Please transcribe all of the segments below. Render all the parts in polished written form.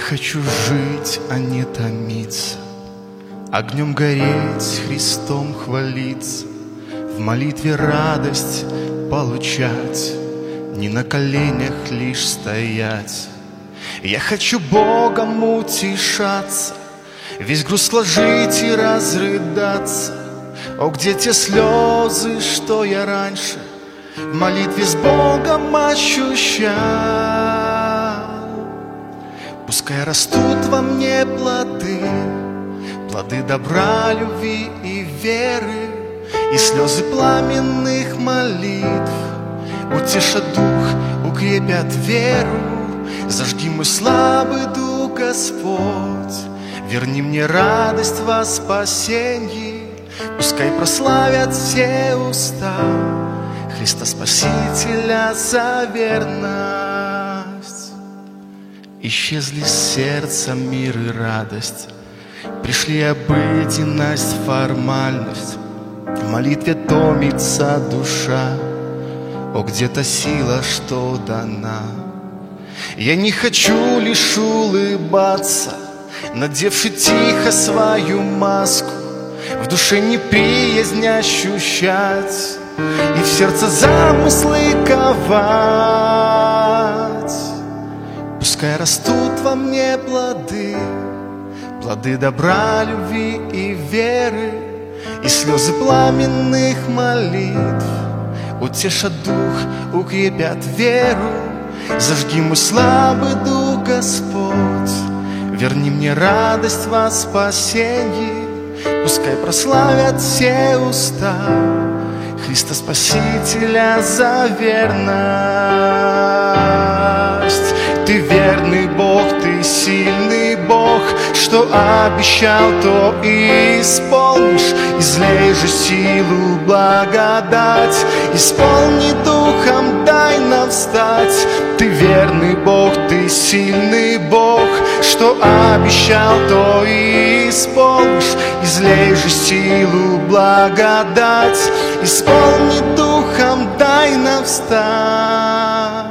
хочу жить, а не томиться, огнем гореть, Христом хвалиться, в молитве радость получать, не на коленях лишь стоять. Я хочу Богом утешаться, весь груз сложить и разрыдаться. О, где те слезы, что я раньше в молитве с Богом ощущал? Пускай растут во мне плоды, плоды добра, любви и веры, и слезы пламенных молитв утешат дух, укрепят веру. Зажги мой слабый дух, Господь, верни мне радость во спасенье. Пускай прославят все уста Христа Спасителя за верность. Исчезли с сердца мир и радость, пришли обыденность, формальность. В молитве томится душа, о, где-то сила, что дана. Я не хочу лишь улыбаться, надевши тихо свою маску, в душе неприязнь ощущать и в сердце замыслы ковать. Пускай растут во мне плоды, плоды добра, любви и веры, и слезы пламенных молитв утешат дух, укрепят веру. Зажги мой слабый дух, Господь, верни мне радость во спасенье. Пускай прославят все уста Христа Спасителя за верность. Ты верный Бог, ты сильный Бог, что обещал, то и исполнишь. Излей же силу, благодать, исполни духом, дай нам встать. Ты верный Бог, ты сильный Бог, что обещал, то и исполнишь. Излей же силу, благодать, исполни духом, дай нам встать.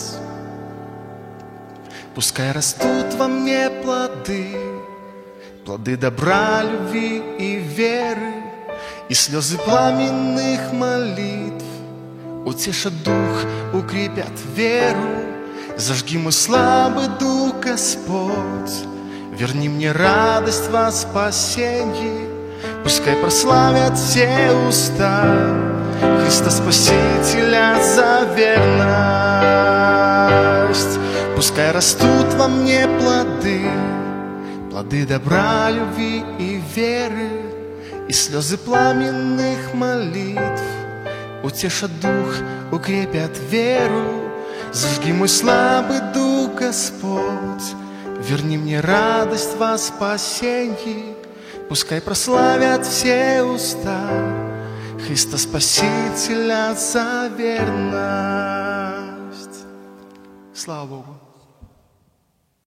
Пускай растут во мне плоды, плоды добра, любви и веры, и слезы пламенных молитв утешат дух, укрепят веру. Зажги мой слабый дух, Господь, верни мне радость во спасенье. Пускай прославят все уста Христа Спасителя за верность. Пускай растут во мне плоды, плоды добра, любви и веры, и слезы пламенных молитв утешат дух, укрепят веру. Зажги мой слабый дух, Господь, верни мне радость во спасенье. Пускай прославят все уста Христа Спасителя за верность. Слава Богу.